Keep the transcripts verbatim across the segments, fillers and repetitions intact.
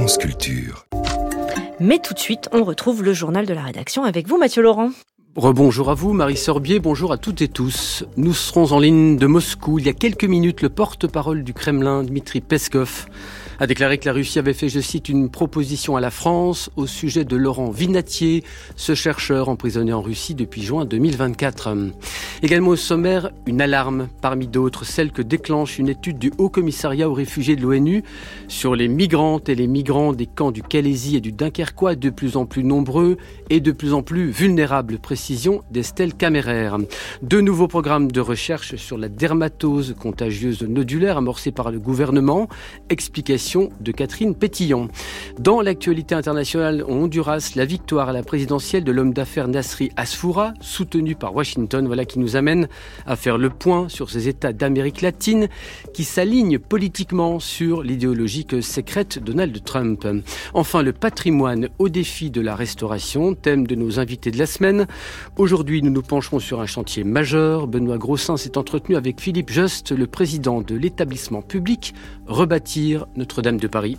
France Culture. Mais tout de suite, on retrouve le journal de la rédaction avec vous, Mathieu Laurent. Rebonjour à vous, Marie Sorbier, bonjour à toutes et tous. Nous serons en ligne de Moscou. Il y a quelques minutes, le porte-parole du Kremlin, Dmitri Peskov, a déclaré que la Russie avait fait, je cite, une proposition à la France au sujet de Laurent Vinatier, ce chercheur emprisonné en Russie depuis juin deux mille vingt-quatre. Également au sommaire, une alarme parmi d'autres, celle que déclenche une étude du Haut Commissariat aux réfugiés de l'ONU sur les migrantes et les migrants des camps du Calaisis et du Dunkerquois, de plus en plus nombreux et de plus en plus vulnérables. Précision d'Estelle Kammerer. Deux nouveaux programmes de recherche sur la dermatose contagieuse nodulaire amorcés par le gouvernement. Explication de Catherine Pétillon. Dans l'actualité internationale au Honduras, la victoire à la présidentielle de l'homme d'affaires Nasri Asfoura, soutenu par Washington, voilà qui nous amène à faire le point sur ces États d'Amérique latine qui s'alignent politiquement sur l'idéologie que sécrète Donald Trump. Enfin, le patrimoine au défi de la restauration, thème de nos invités de la semaine. Aujourd'hui, nous nous pencherons sur un chantier majeur. Benoît Grossin s'est entretenu avec Philippe Jost, le président de l'établissement public Rebâtir Notre-Dame de Paris.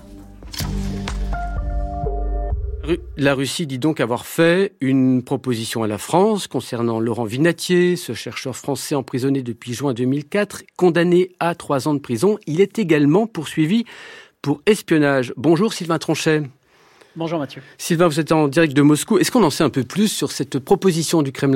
La Russie dit donc avoir fait une proposition à la France concernant Laurent Vinatier, ce chercheur français emprisonné depuis juin deux mille quatre, condamné à trois ans de prison. Il est également poursuivi pour espionnage. Bonjour Sylvain Tronchet. Bonjour Mathieu. Sylvain, vous êtes en direct de Moscou. Est-ce qu'on en sait un peu plus sur cette proposition du Kremlin ?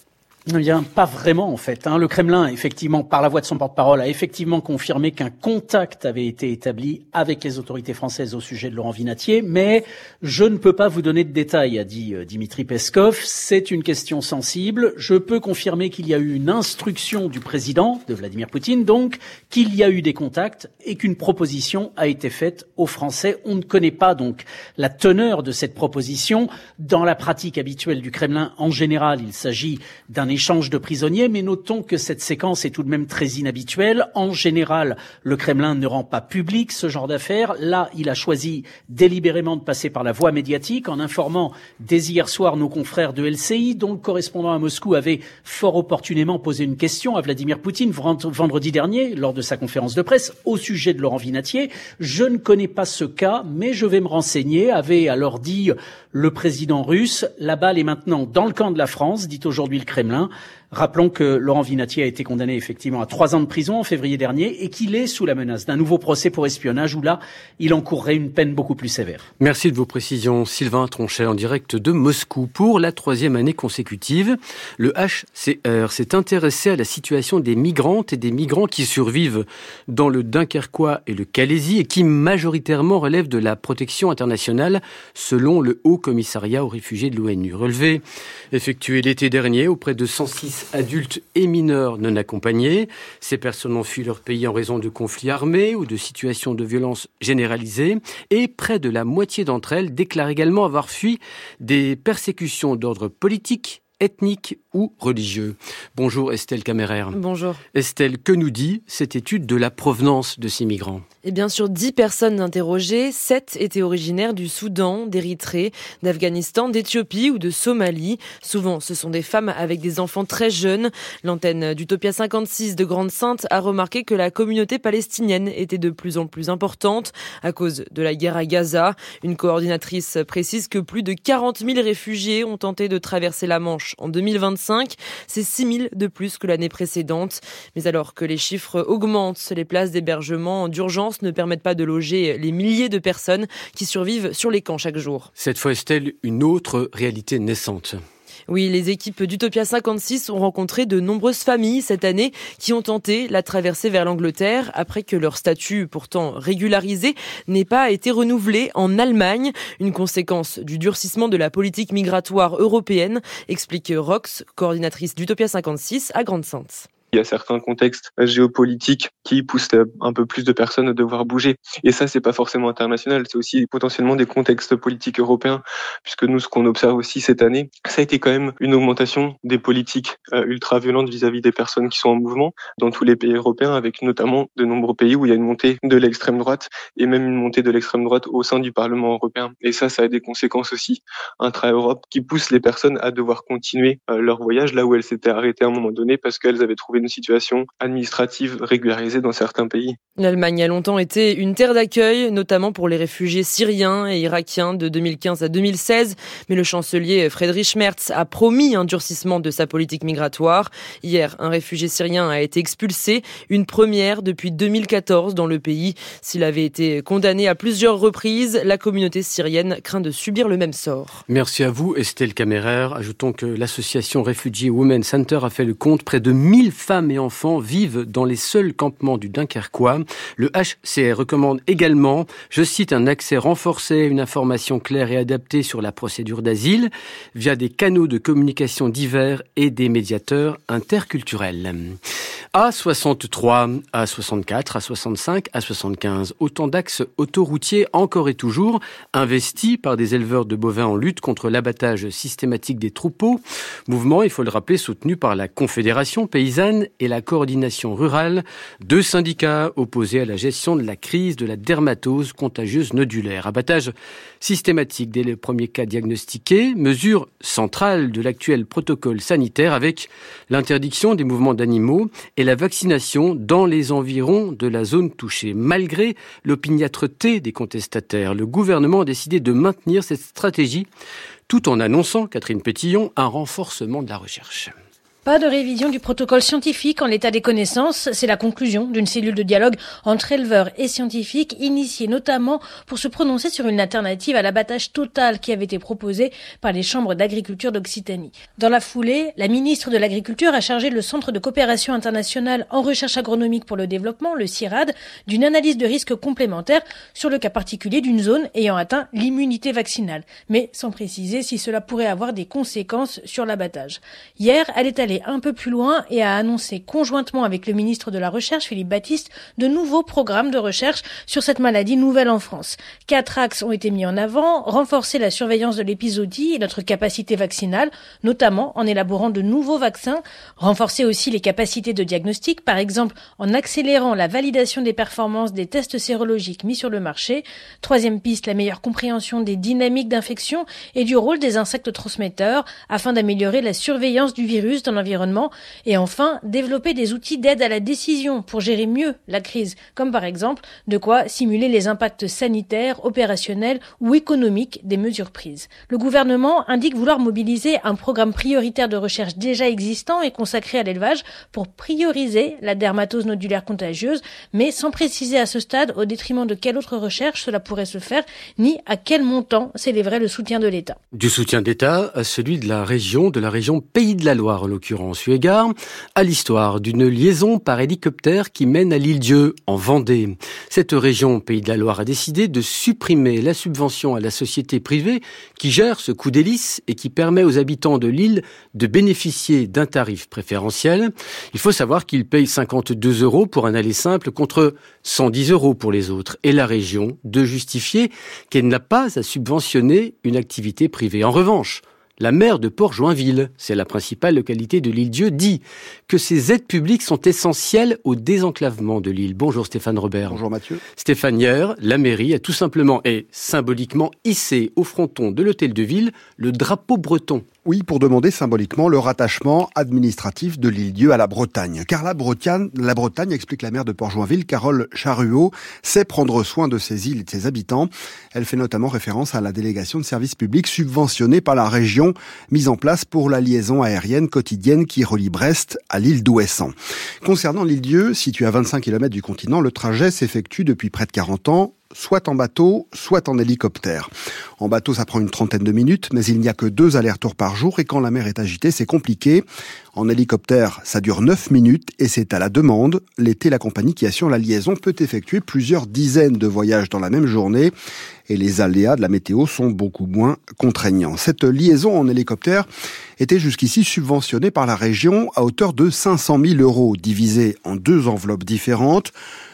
Eh bien, pas vraiment en fait. Hein. Le Kremlin, effectivement, par la voix de son porte-parole, a effectivement confirmé qu'un contact avait été établi avec les autorités françaises au sujet de Laurent Vinatier, mais je ne peux pas vous donner de détails, a dit euh, Dmitri Peskov. C'est une question sensible. Je peux confirmer qu'il y a eu une instruction du président, de Vladimir Poutine, donc, qu'il y a eu des contacts et qu'une proposition a été faite aux Français. On ne connaît pas donc la teneur de cette proposition. Dans la pratique habituelle du Kremlin, en général, il s'agit d'un échange de prisonniers, mais notons que cette séquence est tout de même très inhabituelle. En général, le Kremlin ne rend pas public ce genre d'affaires. Là, il a choisi délibérément de passer par la voie médiatique en informant dès hier soir nos confrères de L C I, dont le correspondant à Moscou avait fort opportunément posé une question à Vladimir Poutine vendredi dernier lors de sa conférence de presse au sujet de Laurent Vinatier. Je ne connais pas ce cas, mais je vais me renseigner, avait alors dit le président russe. La balle est maintenant dans le camp de la France, dit aujourd'hui le Kremlin. Rappelons que Laurent Vinatier a été condamné effectivement à trois ans de prison en février dernier et qu'il est sous la menace d'un nouveau procès pour espionnage où là, il encourrait une peine beaucoup plus sévère. Merci de vos précisions, Sylvain Tronchet, en direct de Moscou. Pour la troisième année consécutive, le H C R s'est intéressé à la situation des migrantes et des migrants qui survivent dans le Dunkerquois et le Calaisis et qui majoritairement relèvent de la protection internationale selon le Haut Commissariat aux réfugiés de l'ONU. Relevé effectué l'été dernier auprès de cent six adultes et mineurs non accompagnés. Ces personnes ont fui leur pays en raison de conflits armés ou de situations de violence généralisées. Et près de la moitié d'entre elles déclarent également avoir fui des persécutions d'ordre politique, ethnique ou religieux. Bonjour Estelle Kammerer. Bonjour. Estelle, que nous dit cette étude de la provenance de ces migrants ? Eh bien, sur dix personnes interrogées, sept étaient originaires du Soudan, d'Érythrée, d'Afghanistan, d'Éthiopie ou de Somalie. Souvent, ce sont des femmes avec des enfants très jeunes. L'antenne d'Utopia cinquante-six de Grande-Synthe a remarqué que la communauté palestinienne était de plus en plus importante à cause de la guerre à Gaza. Une coordinatrice précise que plus de quarante mille réfugiés ont tenté de traverser la Manche en deux mille vingt-cinq. C'est six mille de plus que l'année précédente. Mais alors que les chiffres augmentent, les places d'hébergement d'urgence ne permettent pas de loger les milliers de personnes qui survivent sur les camps chaque jour. Cette fois, Estelle, une autre réalité naissante. Oui, les équipes d'Utopia cinquante-six ont rencontré de nombreuses familles cette année qui ont tenté la traversée vers l'Angleterre après que leur statut, pourtant régularisé, n'ait pas été renouvelé en Allemagne. Une conséquence du durcissement de la politique migratoire européenne, explique Rox, coordinatrice d'Utopia cinquante-six à Grande-Synthe. Il y a certains contextes géopolitiques qui poussent un peu plus de personnes à devoir bouger. Et ça, c'est pas forcément international, c'est aussi potentiellement des contextes politiques européens, puisque nous, ce qu'on observe aussi cette année, ça a été quand même une augmentation des politiques euh, ultra-violentes vis-à-vis des personnes qui sont en mouvement dans tous les pays européens, avec notamment de nombreux pays où il y a une montée de l'extrême droite et même une montée de l'extrême droite au sein du Parlement européen. Et ça, ça a des conséquences aussi intra-Europe qui poussent les personnes à devoir continuer euh, leur voyage là où elles s'étaient arrêtées à un moment donné parce qu'elles avaient trouvé une situation administrative régularisée dans certains pays. L'Allemagne a longtemps été une terre d'accueil, notamment pour les réfugiés syriens et irakiens de deux mille quinze à deux mille seize. Mais le chancelier Friedrich Merz a promis un durcissement de sa politique migratoire. Hier, un réfugié syrien a été expulsé, une première depuis deux mille quatorze dans le pays. S'il avait été condamné à plusieurs reprises, la communauté syrienne craint de subir le même sort. Merci à vous, Estelle Kammerer. Ajoutons que l'association Refugee Women Center a fait le compte. Près de mille femmes et enfants vivent dans les seuls campements du Dunkerquois. Le H C R recommande également, je cite, un accès renforcé à une information claire et adaptée sur la procédure d'asile via des canaux de communication divers et des médiateurs interculturels. A soixante-trois, A soixante-quatre, A soixante-cinq, A soixante-quinze. Autant d'axes autoroutiers encore et toujours investis par des éleveurs de bovins en lutte contre l'abattage systématique des troupeaux. Mouvement, il faut le rappeler, soutenu par la Confédération paysanne et la coordination rurale, deux syndicats opposés à la gestion de la crise de la dermatose contagieuse nodulaire. Abattage systématique dès le premier cas diagnostiqué, mesure centrale de l'actuel protocole sanitaire avec l'interdiction des mouvements d'animaux et la vaccination dans les environs de la zone touchée. Malgré l'opiniâtreté des contestataires, le gouvernement a décidé de maintenir cette stratégie tout en annonçant, Catherine Pétillon, un renforcement de la recherche. Pas de révision du protocole scientifique en l'état des connaissances. C'est la conclusion d'une cellule de dialogue entre éleveurs et scientifiques, initiée notamment pour se prononcer sur une alternative à l'abattage total qui avait été proposée par les chambres d'agriculture d'Occitanie. Dans la foulée, la ministre de l'Agriculture a chargé le Centre de coopération internationale en recherche agronomique pour le développement, le CIRAD, d'une analyse de risque complémentaire sur le cas particulier d'une zone ayant atteint l'immunité vaccinale, mais sans préciser si cela pourrait avoir des conséquences sur l'abattage. Hier, elle est allée un peu plus loin et a annoncé conjointement avec le ministre de la Recherche, Philippe Baptiste, de nouveaux programmes de recherche sur cette maladie nouvelle en France. Quatre axes ont été mis en avant: renforcer la surveillance de l'épizootie et notre capacité vaccinale, notamment en élaborant de nouveaux vaccins, renforcer aussi les capacités de diagnostic, par exemple en accélérant la validation des performances des tests sérologiques mis sur le marché. Troisième piste, la meilleure compréhension des dynamiques d'infection et du rôle des insectes transmetteurs afin d'améliorer la surveillance du virus dans l'environnement. Et enfin, développer des outils d'aide à la décision pour gérer mieux la crise, comme par exemple de quoi simuler les impacts sanitaires, opérationnels ou économiques des mesures prises. Le gouvernement indique vouloir mobiliser un programme prioritaire de recherche déjà existant et consacré à l'élevage pour prioriser la dermatose nodulaire contagieuse, mais sans préciser à ce stade au détriment de quelle autre recherche cela pourrait se faire, ni à quel montant s'élèverait le soutien de l'État. Du soutien d'État à celui de la région, de la région Pays de la Loire en l'occurrence. Eu égard à l'histoire d'une liaison par hélicoptère qui mène à l'Île-Dieu, en Vendée. Cette région Pays de la Loire a décidé de supprimer la subvention à la société privée qui gère ce coup d'hélice et qui permet aux habitants de l'île de bénéficier d'un tarif préférentiel. Il faut savoir qu'ils payent cinquante-deux euros pour un aller simple contre cent dix euros pour les autres. Et la région de justifier qu'elle n'a pas à subventionner une activité privée. En revanche, la maire de Port-Joinville, c'est la principale localité de l'Île-Dieu, dit que ces aides publiques sont essentielles au désenclavement de l'île. Bonjour Stéphane Robert. Bonjour Mathieu. Stéphane, hier, la mairie a tout simplement et symboliquement hissé au fronton de l'hôtel de ville le drapeau breton. Oui, pour demander symboliquement le rattachement administratif de l'Île-Dieu à la Bretagne. Car la Bretagne, la Bretagne, explique la maire de Port-Joinville, Carole Charruot, sait prendre soin de ses îles et de ses habitants. Elle fait notamment référence à la délégation de services publics subventionnée par la région, mise en place pour la liaison aérienne quotidienne qui relie Brest à l'île d'Ouessant. Concernant l'Île-Dieu, située à vingt-cinq kilomètres du continent, le trajet s'effectue depuis près de quarante ans, soit en bateau, soit en hélicoptère. En bateau, ça prend une trentaine de minutes, mais il n'y a que deux allers-retours par jour et quand la mer est agitée, c'est compliqué. En hélicoptère, ça dure neuf minutes et c'est à la demande. L'été, la compagnie qui assure la liaison peut effectuer plusieurs dizaines de voyages dans la même journée et les aléas de la météo sont beaucoup moins contraignants. Cette liaison en hélicoptère était jusqu'ici subventionnée par la région à hauteur de cinq cent mille euros, divisée en deux enveloppes différentes.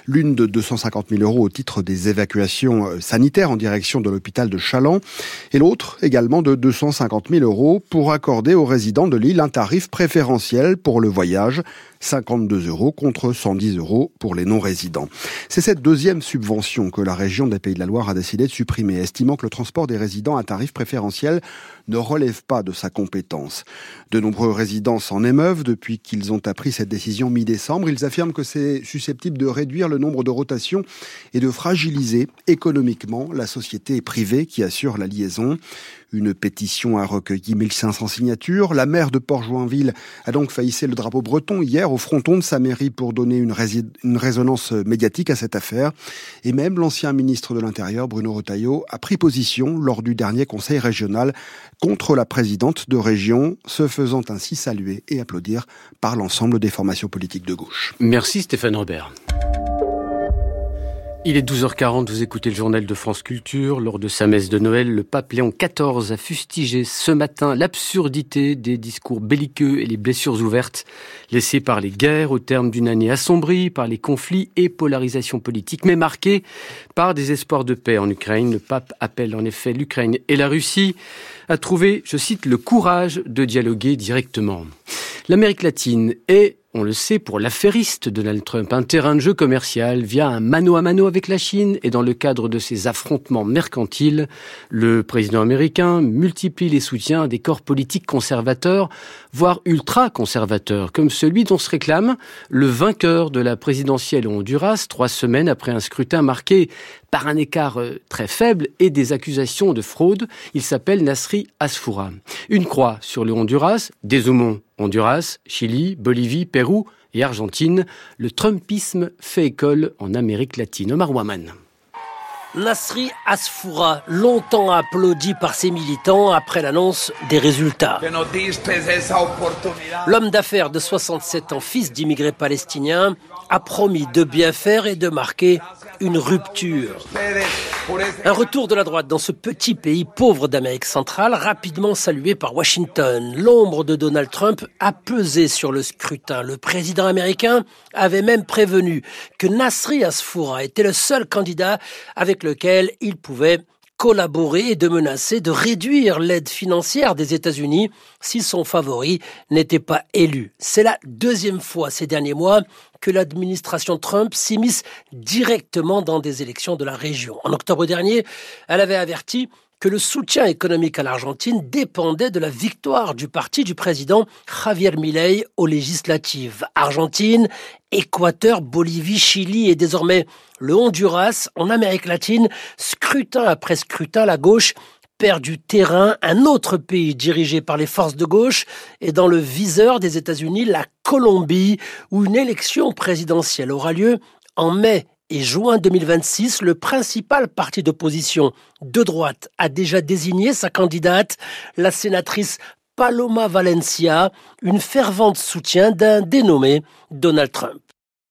L'une de deux cent cinquante mille euros au titre des évacuations sanitaires en direction de l'hôpital de Challans et l'autre également de deux cent cinquante mille euros pour accorder aux résidents de l'île un tarif préférentiel pour le voyage, cinquante-deux euros contre cent dix euros pour les non-résidents. C'est cette deuxième subvention que la région des Pays de la Loire a décidé de supprimer, estimant que le transport des résidents à tarif préférentiel ne relève pas de sa compétence. De nombreux résidents s'en émeuvent depuis qu'ils ont appris cette décision mi-décembre. Ils affirment que c'est susceptible de réduire le nombre de rotations et de fragiliser économiquement la société privée qui assure la liaison. Une pétition a recueilli mille cinq cents signatures. La maire de Port-Joinville a donc fait hisser le drapeau breton hier au fronton de sa mairie pour donner une, rés- une résonance médiatique à cette affaire. Et même l'ancien ministre de l'Intérieur, Bruno Retailleau, a pris position lors du dernier conseil régional contre la présidente de région, se faisant ainsi saluer et applaudir par l'ensemble des formations politiques de gauche. Merci Stéphane Robert. Il est douze heures quarante, vous écoutez le journal de France Culture. Lors de sa messe de Noël, le pape Léon quatorze a fustigé ce matin l'absurdité des discours belliqueux et les blessures ouvertes laissées par les guerres au terme d'une année assombrie par les conflits et polarisations politiques, mais marquée par des espoirs de paix en Ukraine. Le pape appelle en effet l'Ukraine et la Russie à trouver, je cite, le courage de dialoguer directement. L'Amérique latine est, on le sait, pour l'affairiste Donald Trump, un terrain de jeu commercial via un mano à mano avec la Chine et dans le cadre de ces affrontements mercantiles, le président américain multiplie les soutiens des corps politiques conservateurs, voire ultra-conservateurs, comme celui dont se réclame le vainqueur de la présidentielle au Honduras, trois semaines après un scrutin marqué par un écart très faible et des accusations de fraude. Il s'appelle Nasri Asfoura. Une croix sur le Honduras, dézoomons Honduras, Chili, Bolivie, Pérou et Argentine. Le Trumpisme fait école en Amérique latine. Omar Waman. Nasri Asfoura, longtemps applaudi par ses militants après l'annonce des résultats. L'homme d'affaires de soixante-sept ans, fils d'immigrés palestiniens, a promis de bien faire et de marquer une rupture. Un retour de la droite dans ce petit pays pauvre d'Amérique centrale, rapidement salué par Washington. L'ombre de Donald Trump a pesé sur le scrutin. Le président américain avait même prévenu que Nasri Asfoura était le seul candidat avec lequel il pouvait collaborer et de menacer de réduire l'aide financière des États-Unis si son favori n'était pas élu. C'est la deuxième fois ces derniers mois que l'administration Trump s'immisce directement dans des élections de la région. En octobre dernier, elle avait averti que le soutien économique à l'Argentine dépendait de la victoire du parti du président Javier Milei aux législatives. Argentine, Équateur, Bolivie, Chili et désormais le Honduras en Amérique latine, scrutin après scrutin, la gauche perd du terrain. Un autre pays dirigé par les forces de gauche est dans le viseur des États-Unis, la Colombie, où une élection présidentielle aura lieu en mai et juin deux mille vingt-six. Le principal parti d'opposition de droite a déjà désigné sa candidate, la sénatrice Paloma Valencia, une fervente soutien d'un dénommé Donald Trump.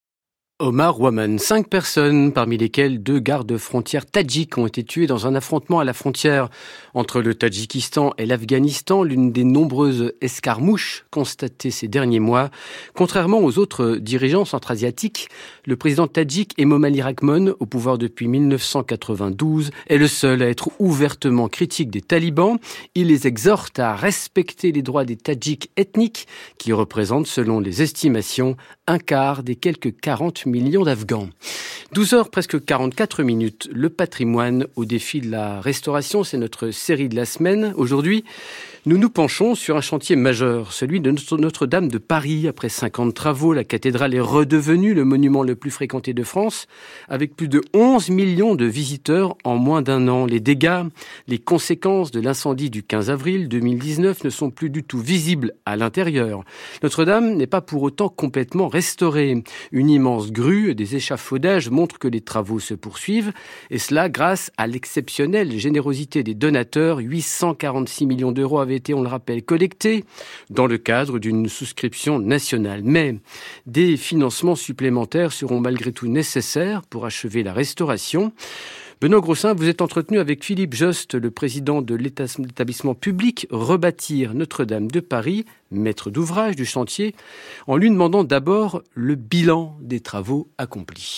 Omar Waman. Cinq personnes, parmi lesquelles deux gardes-frontières tadjiks, ont été tuées dans un affrontement à la frontière entre le Tadjikistan et l'Afghanistan, l'une des nombreuses escarmouches constatées ces derniers mois. Contrairement aux autres dirigeants centra-asiatiques, le président tadjik Emomali Rahmon, au pouvoir depuis mille neuf cent quatre-vingt-douze, est le seul à être ouvertement critique des talibans. Il les exhorte à respecter les droits des tadjiks ethniques, qui représentent, selon les estimations, un quart des quelques quarante millions d'Afghans. douze heures, presque quarante-quatre minutes. Le patrimoine au défi de la restauration, c'est notre série de la semaine. Aujourd'hui, nous nous penchons sur un chantier majeur, celui de Notre-Dame de Paris. Après cinq ans de travaux, la cathédrale est redevenue le monument le plus fréquenté de France, avec plus de onze millions de visiteurs en moins d'un an. Les dégâts, les conséquences de l'incendie du quinze avril deux mille dix-neuf ne sont plus du tout visibles à l'intérieur. Notre-Dame n'est pas pour autant complètement restaurée. Une immense grue et des échafaudages montrent que les travaux se poursuivent, et cela grâce à l'exceptionnelle générosité des donateurs. huit cent quarante-six millions d'euros avaient été, on le rappelle, collectés dans le cadre d'une souscription nationale. Mais des financements supplémentaires seront malgré tout nécessaires pour achever la restauration. Benoît Grossin, vous êtes entretenu avec Philippe Jost, le président de l'établissement public Rebâtir Notre-Dame de Paris, maître d'ouvrage du chantier, en lui demandant d'abord le bilan des travaux accomplis.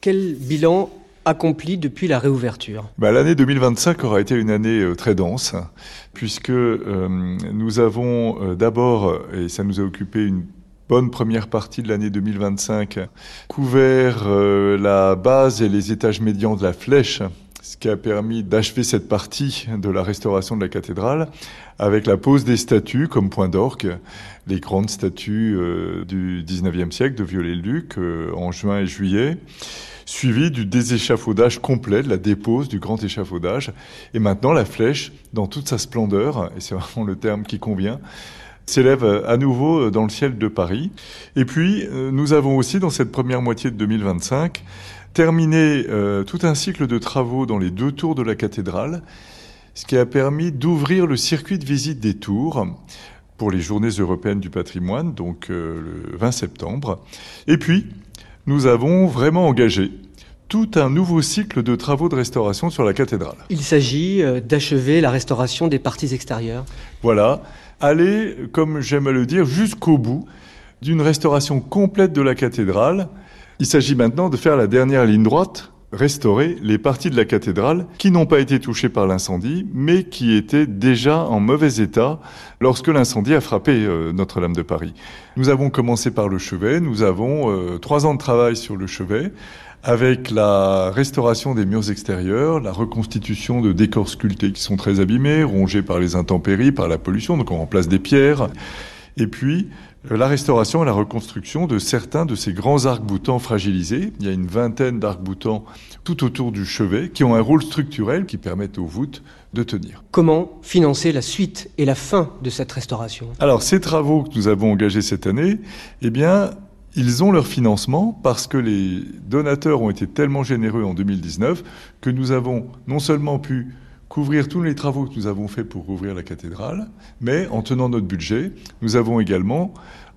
Quel bilan accompli depuis la réouverture? Bah, l'année deux mille vingt-cinq aura été une année euh, très dense, puisque euh, nous avons euh, d'abord, et ça nous a occupé une bonne première partie de l'année deux mille vingt-cinq, couvert euh, la base et les étages médians de la flèche, ce qui a permis d'achever cette partie de la restauration de la cathédrale, avec la pose des statues comme point d'orgue, les grandes statues euh, du dix-neuvième siècle de Viollet-le-Duc euh, en juin et juillet, suivi du déséchafaudage complet, de la dépose du grand échafaudage. Et maintenant, la flèche, dans toute sa splendeur, et c'est vraiment le terme qui convient, s'élève à nouveau dans le ciel de Paris. Et puis, nous avons aussi, dans cette première moitié de deux mille vingt-cinq, terminé euh, tout un cycle de travaux dans les deux tours de la cathédrale, ce qui a permis d'ouvrir le circuit de visite des tours pour les Journées européennes du patrimoine, donc euh, le vingt septembre. Et puis, nous avons vraiment engagé tout un nouveau cycle de travaux de restauration sur la cathédrale. Il s'agit d'achever la restauration des parties extérieures. Voilà, aller, comme j'aime à le dire, jusqu'au bout d'une restauration complète de la cathédrale. Il s'agit maintenant de faire la dernière ligne droite, restaurer les parties de la cathédrale qui n'ont pas été touchées par l'incendie, mais qui étaient déjà en mauvais état lorsque l'incendie a frappé euh, Notre-Dame de Paris. Nous avons commencé par le chevet, nous avons euh, trois ans de travail sur le chevet, avec la restauration des murs extérieurs, la reconstitution de décors sculptés qui sont très abîmés, rongés par les intempéries, par la pollution, donc on remplace des pierres, et puis la restauration et la reconstruction de certains de ces grands arcs-boutants fragilisés. Il y a une vingtaine d'arcs-boutants tout autour du chevet qui ont un rôle structurel qui permettent aux voûtes de tenir. Comment financer la suite et la fin de cette restauration? Alors, ces travaux que nous avons engagés cette année, eh bien, ils ont leur financement parce que les donateurs ont été tellement généreux en deux mille dix-neuf que nous avons non seulement pu couvrir tous les travaux que nous avons faits pour rouvrir la cathédrale, mais en tenant notre budget, nous avons également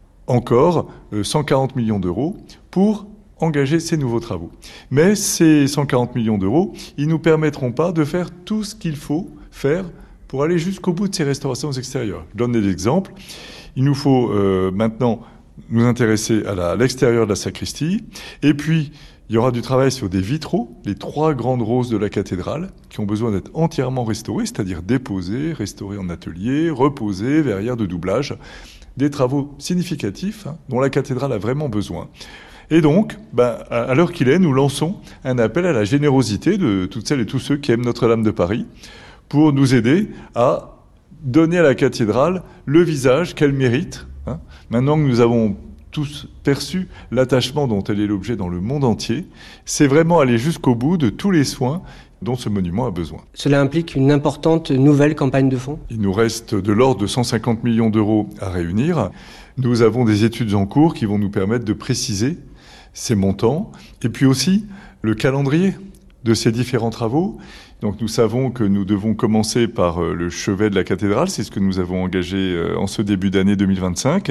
encore cent quarante millions d'euros pour engager ces nouveaux travaux. Mais ces cent quarante millions d'euros, ils ne nous permettront pas de faire tout ce qu'il faut faire pour aller jusqu'au bout de ces restaurations extérieures. Je donne des exemples. Il nous faut euh, maintenant nous intéresser à, la, à l'extérieur de la sacristie, et puis il y aura du travail sur des vitraux, les trois grandes roses de la cathédrale, qui ont besoin d'être entièrement restaurées, c'est-à-dire déposées, restaurées en atelier, reposées, verrières de doublage. Des travaux significatifs hein, dont la cathédrale a vraiment besoin. Et donc, ben, à l'heure qu'il est, nous lançons un appel à la générosité de toutes celles et tous ceux qui aiment Notre-Dame de Paris pour nous aider à donner à la cathédrale le visage qu'elle mérite. Hein. Maintenant que nous avons tous perçu l'attachement dont elle est l'objet dans le monde entier, c'est vraiment aller jusqu'au bout de tous les soins dont ce monument a besoin. Cela implique une importante nouvelle campagne de fonds? Il nous reste de l'ordre de cent cinquante millions d'euros à réunir. Nous avons des études en cours qui vont nous permettre de préciser ces montants et puis aussi le calendrier de ces différents travaux. Donc nous savons que nous devons commencer par le chevet de la cathédrale, c'est ce que nous avons engagé en ce début d'année deux mille vingt-cinq.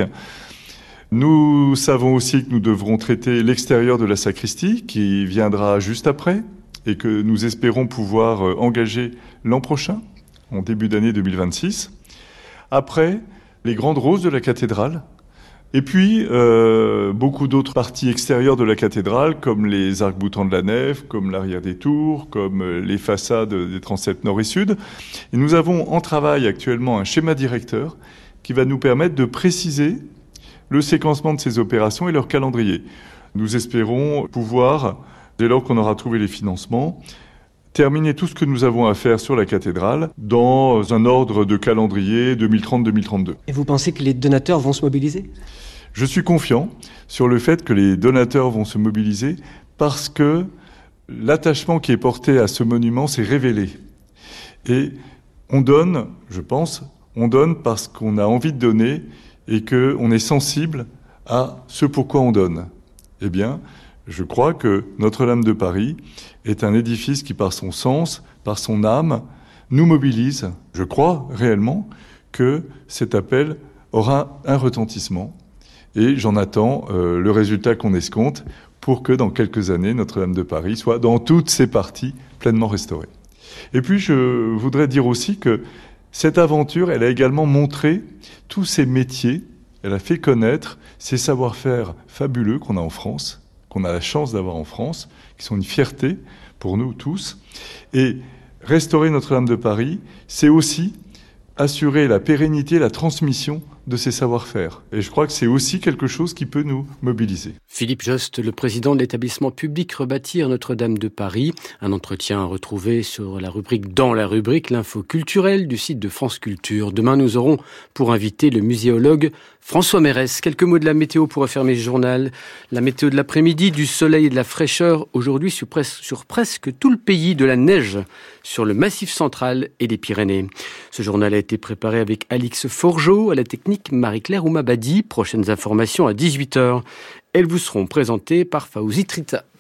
Nous savons aussi que nous devrons traiter l'extérieur de la sacristie qui viendra juste après et que nous espérons pouvoir engager l'an prochain, en début d'année deux mille vingt-six. Après, les grandes roses de la cathédrale, et puis euh, beaucoup d'autres parties extérieures de la cathédrale, comme les arcs-boutants de la nef, comme l'arrière des tours, comme les façades des transepts nord et sud. Et nous avons en travail actuellement un schéma directeur qui va nous permettre de préciser le séquencement de ces opérations et leur calendrier. Nous espérons pouvoir, dès lors qu'on aura trouvé les financements, terminer tout ce que nous avons à faire sur la cathédrale dans un ordre de calendrier deux mille trente deux mille trente-deux. Et vous pensez que les donateurs vont se mobiliser? Je suis confiant sur le fait que les donateurs vont se mobiliser parce que l'attachement qui est porté à ce monument s'est révélé. Et on donne, je pense, on donne parce qu'on a envie de donner et qu'on est sensible à ce pourquoi on donne. Eh bien, je crois que Notre-Dame de Paris est un édifice qui, par son sens, par son âme, nous mobilise. Je crois réellement que cet appel aura un retentissement et j'en attends euh, le résultat qu'on escompte pour que dans quelques années, Notre-Dame de Paris soit dans toutes ses parties pleinement restaurée. Et puis je voudrais dire aussi que cette aventure, elle a également montré tous ces métiers, elle a fait connaître ces savoir-faire fabuleux qu'on a en France, qu'on a la chance d'avoir en France, qui sont une fierté pour nous tous. Et restaurer Notre-Dame de Paris, c'est aussi assurer la pérennité, la transmission de ces savoir-faire. Et je crois que c'est aussi quelque chose qui peut nous mobiliser. Philippe Jost, le président de l'établissement public Rebâtir Notre-Dame de Paris. Un entretien à retrouver sur la rubrique, dans la rubrique, l'info culturelle du site de France Culture. Demain, nous aurons pour inviter le muséologue François Mérès. Quelques mots de la météo pour refermer ce journal. La météo de l'après-midi, du soleil et de la fraîcheur. Aujourd'hui, sur, pres- sur presque tout le pays, de la neige sur le Massif central et les Pyrénées. Ce journal a été préparé avec Alix Forgeot, à la technique Marie-Claire Oumabadi. Prochaines informations à dix-huit heures. Elles vous seront présentées par Fawzi Trita.